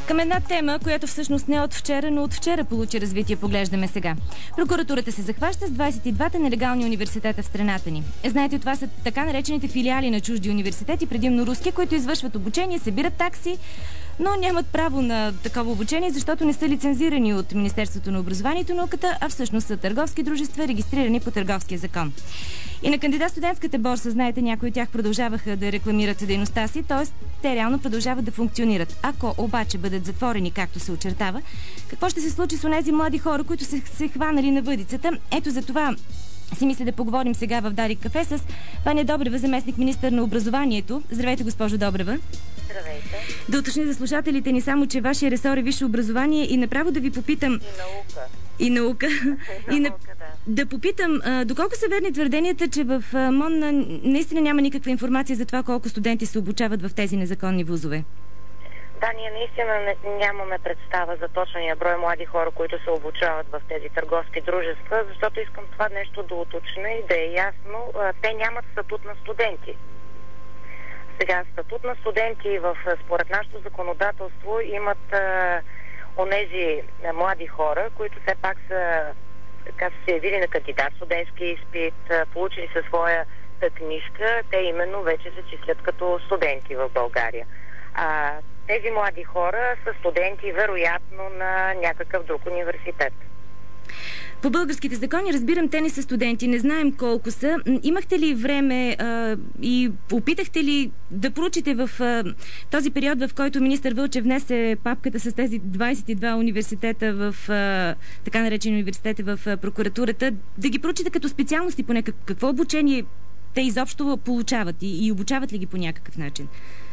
Към една тема, която всъщност не е от вчера, но от вчера получи развитие, поглеждаме сега. Прокуратурата се захваща с 22-та нелегални университета в страната ни. Знаете, това са така наречените филиали на чужди университети, предимно руски, които извършват обучение, събират такси, но нямат право на такова обучение, защото не са лицензирани от Министерството на образованието и науката, а всъщност са търговски дружества, регистрирани по Търговския закон. И на кандидат-студентската борса, знаете, някои от тях продължаваха да рекламират дейността си, т.е. те реално продължават да функционират. Ако обаче бъдат затворени, както се очертава, какво ще се случи с онези млади хора, които се хванали на въдицата? Ето за това си мисля да поговорим сега в Дарик кафе с Ваня Добрева, заместник-министър на образованието. Здравейте, госпожо Добрева. Здравейте. Да уточня за слушателите ни само, че вашия ресор е висше образование и направо да ви попитам... И наука. Да попитам, доколко са верни твърденията, че в МОН наистина няма никаква информация за това колко студенти се обучават в тези незаконни вузове? Да, ние наистина нямаме представа за точния брой млади хора, които се обучават в тези търговски дружества, защото искам това нещо да уточня и да е ясно. Те нямат статут на студенти. Сега, статут на студенти според нашето законодателство имат онези млади хора, които все пак са се явили на кандидат студентски изпит, получили със своя книжка, те именно вече се числят като студенти в България. Тези млади хора са студенти вероятно на някакъв друг университет. По българските закони, разбирам, те не са студенти, не знаем колко са. Имахте ли време и опитахте ли да проучите в този период, в който министър Вълчев внесе папката с тези 22 университета в така наречени университети в прокуратурата, да ги проучите като специалности поне? Какво обучение те изобщо получават и обучават ли ги по някакъв начин?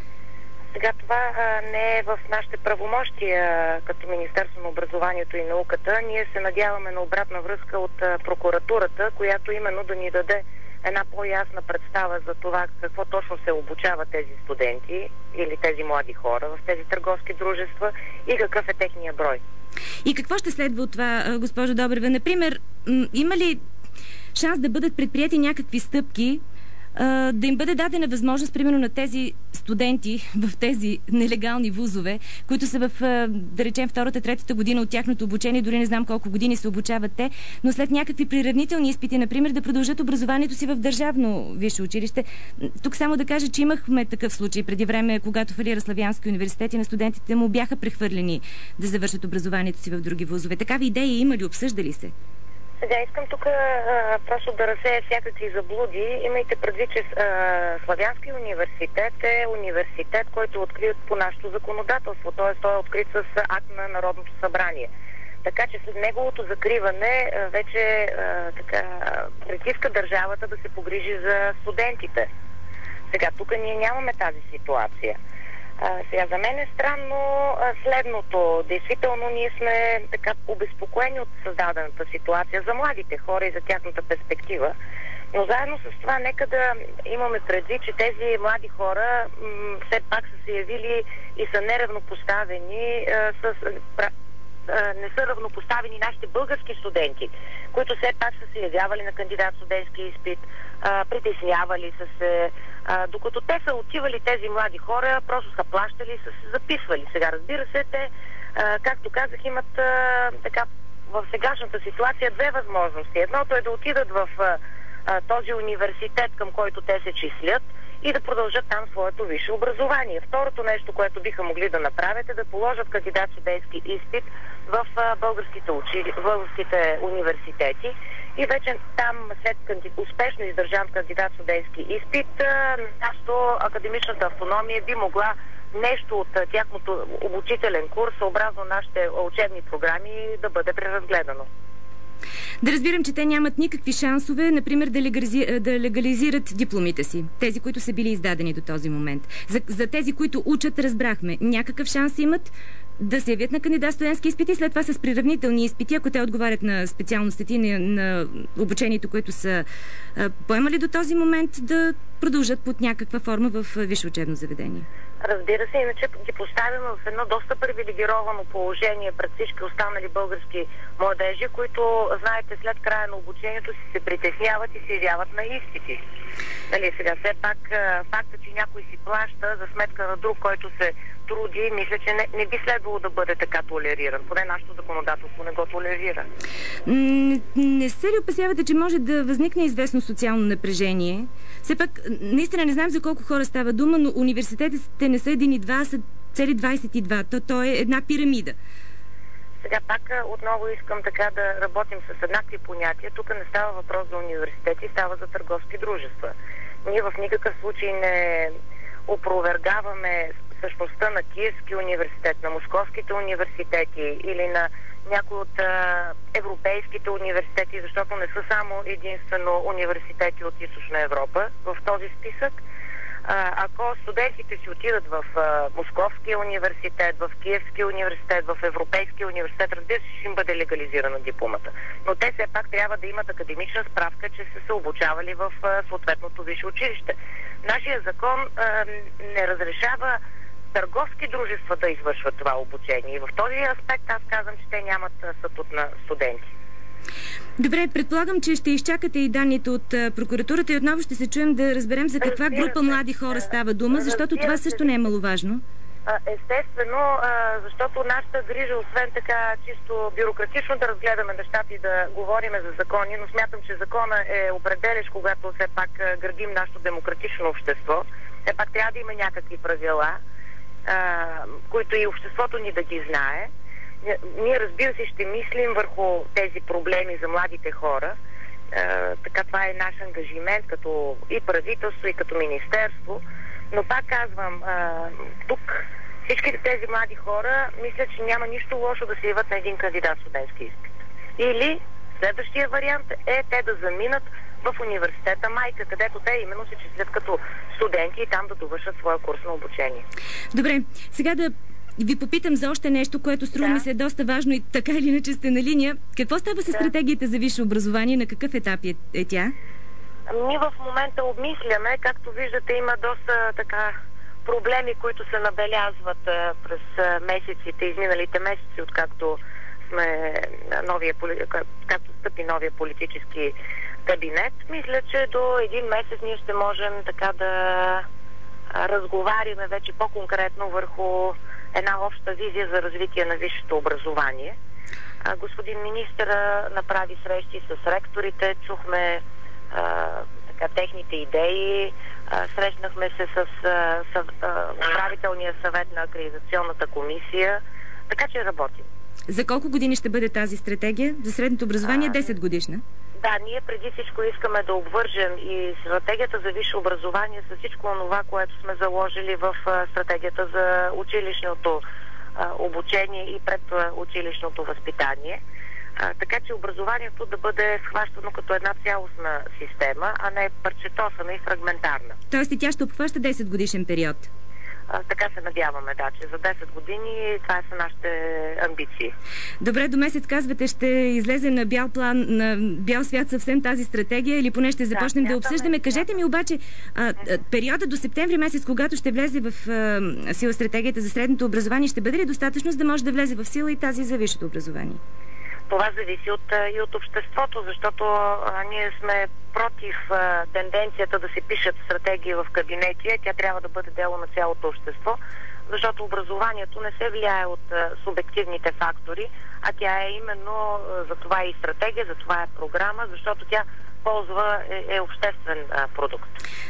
Сега това не е в нашите правомощия като Министерство на образованието и науката. Ние се надяваме на обратна връзка от прокуратурата, която именно да ни даде една по-ясна представа за това какво точно се обучават тези студенти или тези млади хора в тези търговски дружества и какъв е техния брой. И какво ще следва от това, госпожо Добрева? Например, има ли шанс да бъдат предприяти някакви стъпки, да им бъде дадена възможност, примерно на тези студенти в тези нелегални вузове, които са в, да речем, втората, третата година от тяхното обучение, дори не знам колко години се обучават те, но след някакви приравнителни изпити, например, да продължат образованието си в държавно висше училище. Тук само да кажа, че имахме такъв случай преди време, когато фалира Славянски университет и на студентите му бяха прехвърлени да завършат образованието си в други вузове. Такава идея има ли, обсъждали се? Сега искам тук просто да разсея всякакви заблуди. Имайте предвид, че Славянски университет е университет, който е открит по нашето законодателство, т.е. той е открит с акт на Народното събрание. Така че след неговото закриване вече притиска държавата да се погрижи за студентите. Сега тук ние нямаме тази ситуация. Сега за мен е странно следното. Действително ние сме така обезпокоени от създадената ситуация за младите хора и за тяхната перспектива. Но заедно с това нека да имаме предвид, че тези млади хора все пак са се явили и са неравнопоставени не са равнопоставени нашите български студенти, които все пак са се явявали на кандидат студентски изпит, притеснявали са се, докато те са отивали тези млади хора, просто са плащали и са се записвали. Сега, разбира се, те, както казах, имат в сегашната ситуация две възможности. Едното е да отидат в този университет, към който те се числят, и да продължат там своето висше образование. Второто нещо, което биха могли да направят, е да положат кандидат студентски изпит в българските университети и вече там след успешно издържан кандидат студентски изпит, нашата академичната автономия би могла нещо от тяхното обучителен курс, съобразно нашите учебни програми, да бъде преразгледано. Да разбирам, че те нямат никакви шансове, например, да легализират дипломите си. Тези, които са били издадени до този момент. За тези, които учат, разбрахме. Някакъв шанс имат да се явят на кандидат студентски изпити, след това с приравнителни изпити, ако те отговарят на специалностите и на обучението, което са поемали до този момент, да продължат под някаква форма в висше учебно заведение. Разбира се, иначе ги поставяме в едно доста привилегировано положение пред всички останали български младежи, които, знаете, след края на обучението си се притесняват и се явяват на изпити. Нали, сега все пак факта, че някой си плаща за сметка на друг, който се труди, мисля, че не би следвало да бъде така толериран. Поне нашето законодателство не го толерира. Не се ли опасявате, че може да възникне известно социално напрежение? Все пак, наистина не знам за колко хора става дума, но университетите не са един и два, а са цели 22. То е една пирамида. Сега пак отново искам така да работим с еднакви понятия. Тук не става въпрос за университети, става за търговски дружества. Ние в никакъв случай не опровергаваме същността на Киевски университет, на московските университети или на някои от европейските университети, защото не са само единствено университети от Източна Европа в този списък. Ако студентите си отидат в Московския университет, в Киевския университет, в Европейския университет, разбира се, ще им бъде легализирана дипломата. Но те все пак трябва да имат академична справка, че са се обучавали в съответното висше училище. Нашия закон не разрешава търговски дружества да извършват това обучение. И в този аспект аз казвам, че те нямат статут на студенти. Добре, предполагам, че ще изчакате и данните от прокуратурата и отново ще се чуем да разберем за каква група млади хора става дума, защото това също не е маловажно. Естествено, защото нашата грижа, освен така чисто бюрократично да разгледаме нещата и да говориме за закони, но смятам, че закона е определящ, когато все пак градим нашето демократично общество. Все пак трябва да има някакви правила, които и обществото ни да ги знае. Ние, разбира се, ще мислим върху тези проблеми за младите хора. Така това е наш ангажимент като и правителство, и като министерство. Но пак казвам, тук всичките тези млади хора мислят, че няма нищо лошо да се явят на един кандидат студентски изпит. Или следващия вариант е те да заминат в университета майка, където те именно се числят като студенти и там да довършат своя курс на обучение. Добре, сега да ви попитам за още нещо, което струва ми се е доста важно и така или иначе сте на линия. Какво става с стратегията за висше образование? На какъв етап е тя? Ние в момента обмисляме, както виждате, има доста така проблеми, които се набелязват през месеците, изминалите месеци, откакто както стъпи новия политически кабинет. Мисля, че до един месец ние ще можем така да разговаряме вече по-конкретно върху една обща визия за развитие на висшето образование. Господин министър направи срещи с ректорите, чухме техните идеи, срещнахме се с управителния съвет на акредитационната комисия, така че работим. За колко години ще бъде тази стратегия? За средното образование 10 годишна? Да, ние преди всичко искаме да обвържем и стратегията за висше образование с всичко това, което сме заложили в стратегията за училищното обучение и предучилищното възпитание. Така че образованието да бъде схващано като една цялостна система, а не парчетосана и фрагментарна. Тоест и тя ще обхваща 10 годишен период? Така се надяваме, да, че за 10 години това са нашите амбиции. Добре, до месец казвате, ще излезе на бял план, на бял свят съвсем тази стратегия или поне ще започнем да обсъждаме. Кажете ми обаче, периода до септември месец, когато ще влезе в сила стратегията за средното образование, ще бъде ли достатъчно, за да може да влезе в сила и тази за висшето образование? Това зависи и от обществото, защото ние сме против тенденцията да се пишат стратегии в кабинети. Тя трябва да бъде дело на цялото общество, защото образованието не се влияе от субективните фактори, а тя е именно за това и стратегия, за това е програма, защото тя ползва е обществен продукт.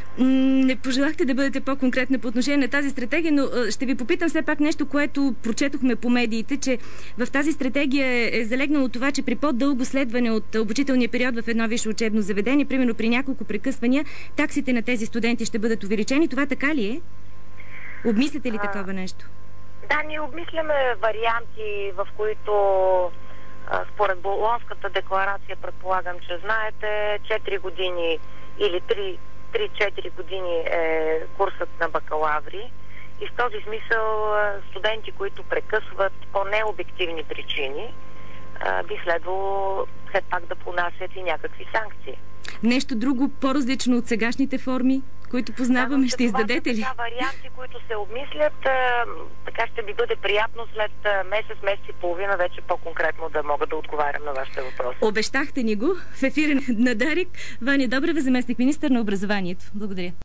Не пожелахте да бъдете по-конкретна по отношение на тази стратегия, но ще ви попитам все пак нещо, което прочетохме по медиите, че в тази стратегия е залегнало това, че при по-дълго следване от обучителния период в едно висше учебно заведение, примерно при няколко прекъсвания, таксите на тези студенти ще бъдат увеличени. Това така ли е? Обмисляте ли такова нещо? Да, ние обмисляме варианти, в които според Болонската декларация, предполагам, че знаете, 4 години или 3-4 години е курсът на бакалаври и в този смисъл студенти, които прекъсват по необективни причини, би следвало след пак да понасят и някакви санкции. Нещо друго, по-различно от сегашните форми, които познаваме, ще издадете ли? Това са варианти, които се обмислят. Така ще ми бъде приятно след месец и половина вече по-конкретно да мога да отговарям на вашите въпроси. Обещахте ни го в ефира на Дарик. Ваня Добрева, заместник-министър на образованието. Благодаря.